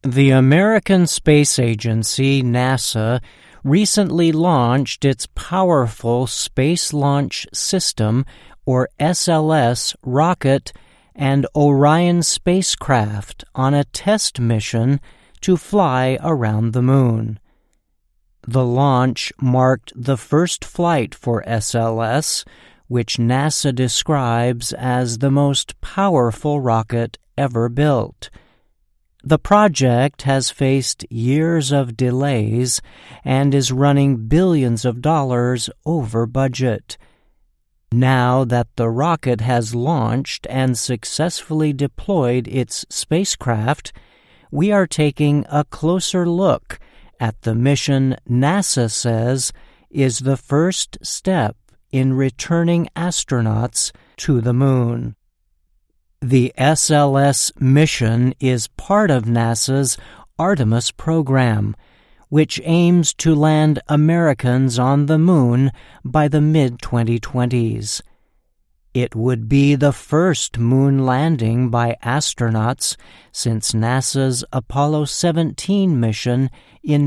The American Space Agency, NASA, recently launched its powerful Space Launch System, or SLS, rocket and Orion spacecraft on a test mission to fly around the Moon. The launch marked the first flight for SLS, which NASA describes as the most powerful rocket ever built. The project has faced years of delays and is running billions of dollars over budget. Now that the rocket has launched and successfully deployed its spacecraft, we are taking a closer look at the mission NASA says is the first step in returning astronauts to the Moon. The SLS mission is part of NASA's Artemis program, which aims to land Americans on the Moon by the mid-2020s. It would be the first moon landing by astronauts since NASA's Apollo 17 mission in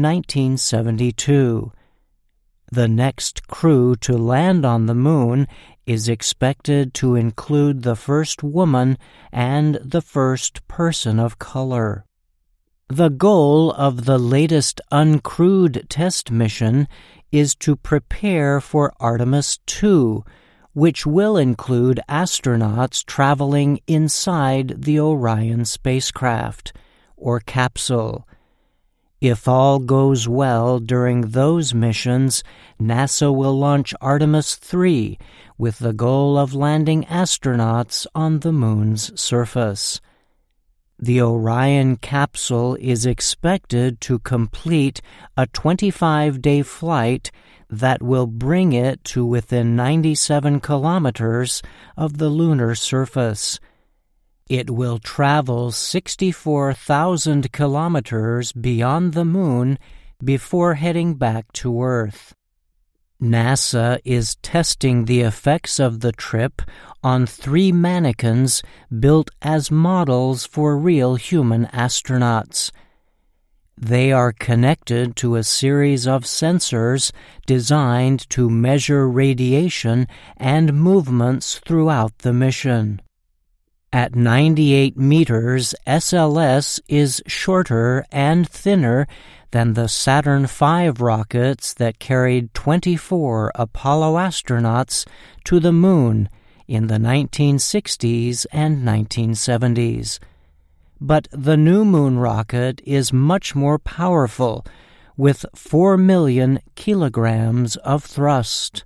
1972. The next crew to land on the Moon is expected to include the first woman and the first person of color. The goal of the latest uncrewed test mission is to prepare for Artemis II, which will include astronauts traveling inside the Orion spacecraft, or capsule. If all goes well during those missions, NASA will launch Artemis III with the goal of landing astronauts on the Moon's surface. The Orion capsule is expected to complete a 25-day flight that will bring it to within 97 kilometers of the lunar surface. It will travel 64,000 kilometers beyond the Moon before heading back to Earth. NASA is testing the effects of the trip on 3 mannequins built as models for real human astronauts. They are connected to a series of sensors designed to measure radiation and movements throughout the mission. At 98 meters, SLS is shorter and thinner than the Saturn V rockets that carried 24 Apollo astronauts to the Moon in the 1960s and 1970s. But the New Moon rocket is much more powerful, with 4 million kilograms of thrust.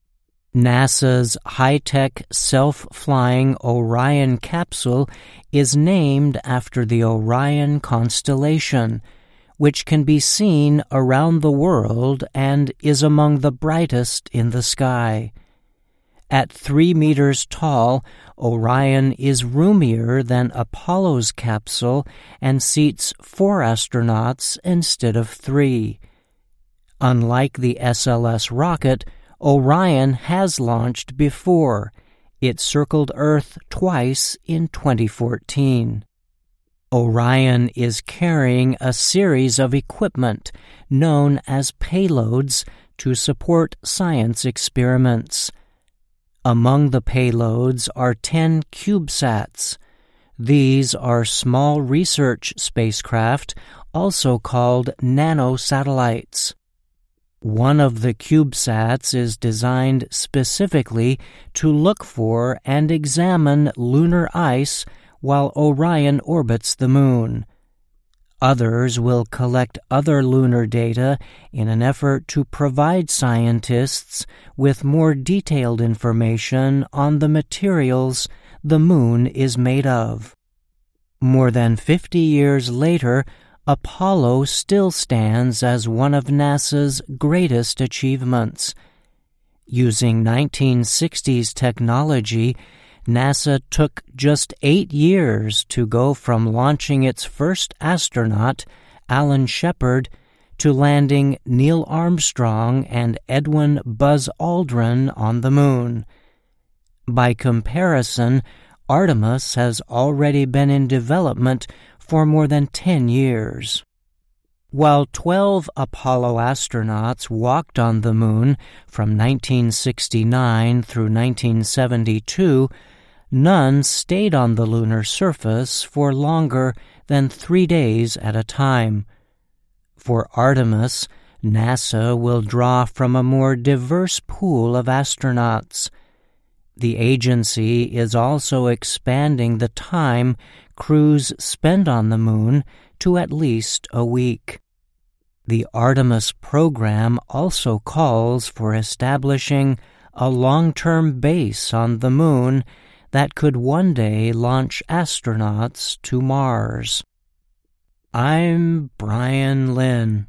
NASA's high-tech self-flying Orion capsule is named after the Orion constellation, which can be seen around the world and is among the brightest in the sky. At 3 meters tall, Orion is roomier than Apollo's capsule and seats 4 astronauts instead of 3. Unlike the SLS rocket, Orion has launched before. It circled Earth twice in 2014. Orion is carrying a series of equipment known as payloads to support science experiments. Among the payloads are 10 CubeSats. These are small research spacecraft, also called nanosatellites. One of the CubeSats is designed specifically to look for and examine lunar ice while Orion orbits the Moon. Others will collect other lunar data in an effort to provide scientists with more detailed information on the materials the Moon is made of. More than 50 years later, Apollo still stands as one of NASA's greatest achievements. Using 1960s technology, NASA took just 8 years to go from launching its first astronaut, Alan Shepard, to landing Neil Armstrong and Edwin Buzz Aldrin on the Moon. By comparison, Artemis has already been in development for more than 10 years. While 12 Apollo astronauts walked on the Moon from 1969 through 1972, none stayed on the lunar surface for longer than 3 days at a time. For Artemis, NASA will draw from a more diverse pool of astronauts. The agency is also expanding the time crews spend on the Moon to at least a week. The Artemis program also calls for establishing a long-term base on the Moon that could one day launch astronauts to Mars. I'm Brian Lynn.